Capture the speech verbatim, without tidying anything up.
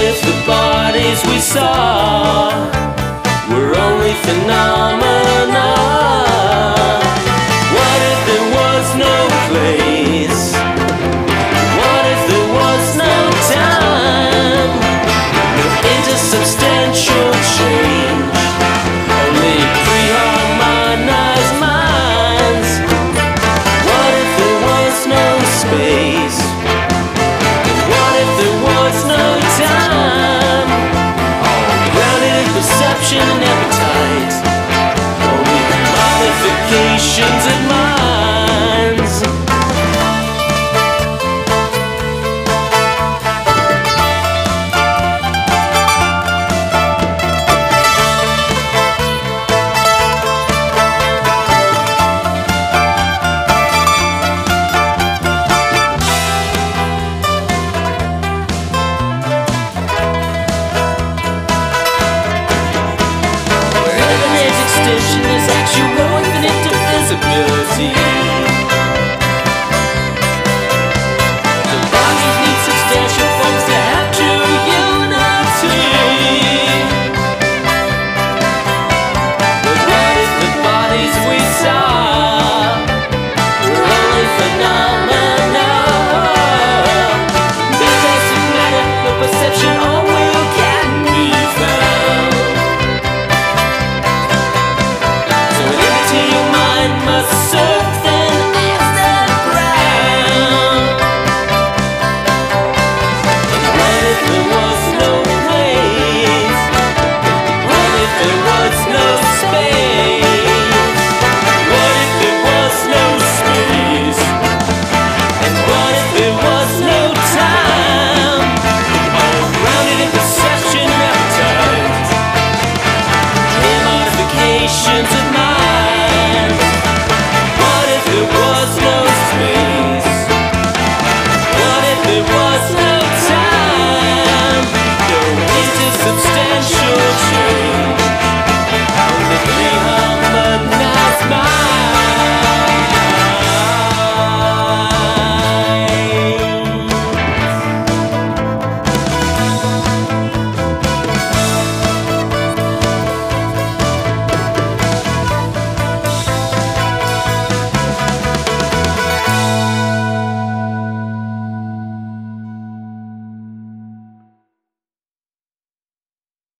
if the bodies we saw were only phenomena? What if there was no place? What if there was no time? No intersubstantial change, only pre-harmonized minds. What if there was no space? And what if there was no time? All grounded in perception and appetite, only modifications in mind.